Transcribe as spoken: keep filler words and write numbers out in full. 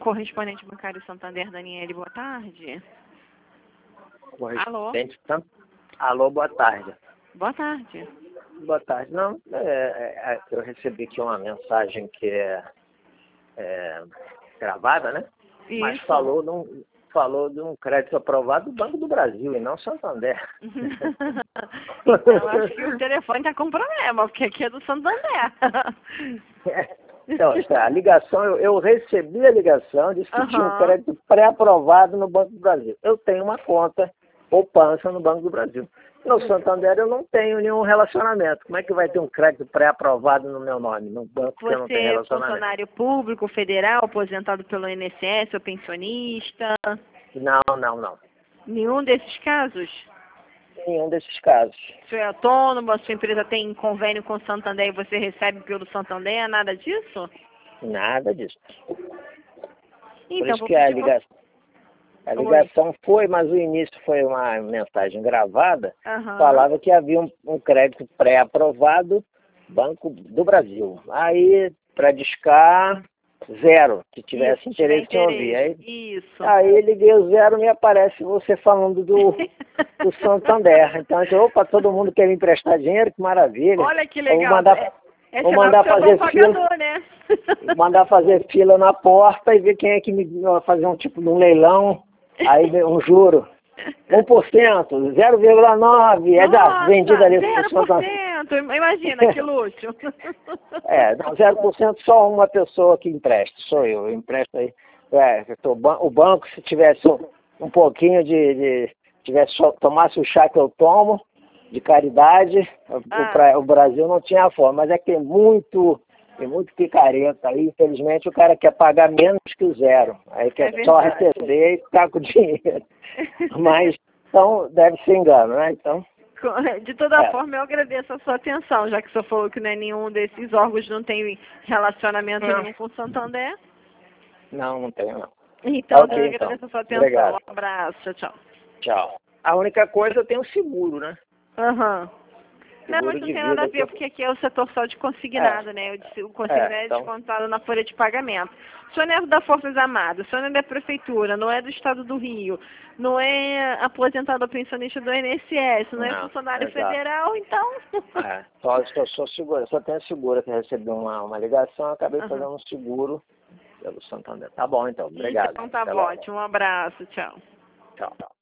Correspondente bancário Santander, Daniele, boa tarde. Alô? Correspondente. Alô, boa tarde. Boa tarde. Boa tarde. Não, é, é, eu recebi aqui uma mensagem que é, é gravada, né? Isso. Mas falou de, um, falou de um crédito aprovado do Banco do Brasil e não Santander. Então, acho que o telefone está com problema, porque aqui é do Santander. É. Então, a ligação, eu, eu recebi a ligação, disse que Uhum. tinha um crédito pré-aprovado no Banco do Brasil. Eu tenho uma conta poupança no Banco do Brasil. No Santander eu não tenho nenhum relacionamento. Como é que vai ter um crédito pré-aprovado no meu nome, no banco que eu não tenho Você é relacionamento? funcionário público, federal, aposentado pelo I N S S ou pensionista? Não, não, não. Nenhum desses casos? Nenhum desses casos. Você é autônomo, a sua empresa tem convênio com o Santander e você recebe pelo Santander, nada disso? Nada disso. Então, Por isso vou que a pedir ligação, a ligação foi, mas o início foi uma mensagem gravada, Uhum. falava que havia um, um crédito pré-aprovado Banco do Brasil. Aí, para discar, zero, que tivesse Isso, interesse tiver em ouvir. Aí, Isso. aí liguei o zero e me aparece você falando do, do Santander. Então, eu disse, opa, todo mundo quer me emprestar dinheiro, que maravilha. Olha que Eu Vou legal. mandar, É, é vou sinal mandar que você é fazer bom fila. pagador, né? Mandar fazer fila na porta e ver quem é que me vai fazer um tipo de um leilão, aí um juro. um por cento, zero vírgula nove por cento, é da vendida ali zero por cento. Imagina, que luxo. É, não, zero por cento só uma pessoa que empresta, sou eu, eu empresto aí. É, eu tô, o banco, se tivesse um, um pouquinho de, de tivesse só, tomasse o chá que eu tomo, de caridade, Ah. o, pra, o Brasil não tinha fome, mas é que tem muito, tem muito picareta aí, infelizmente o cara quer pagar menos que o zero, aí quer É só verdade. receber e ficar com o dinheiro. Mas, então, deve ser engano, né? Então, de toda é. forma, eu agradeço a sua atenção, já que o senhor falou que não é nenhum desses órgãos, não tem relacionamento Não. nenhum com o Santander. Não, não tenho, não. Então, Ok, eu então. agradeço a sua atenção. Obrigado. Um abraço, tchau, tchau. Tchau. A única coisa, eu tenho seguro, né? Aham. Não, Seguro mas não de tem nada a vida. ver, Que... porque aqui é o setor só de consignado, É. né? O de- O consignado É, é então... descontado na folha de pagamento. O senhor não é da Forças Armadas, o senhor não é da Prefeitura, não é do Estado do Rio, não é aposentado ou pensionista do I N S S, não é Não, funcionário exato. federal, então... É, só, só, só seguro, só tenho seguro que eu recebi uma, uma ligação, eu acabei Uhum. fazendo um seguro pelo Santander. Tá bom, então. Obrigado. Então tá Até bom, logo. ótimo. Um abraço, tchau. Tchau, tchau.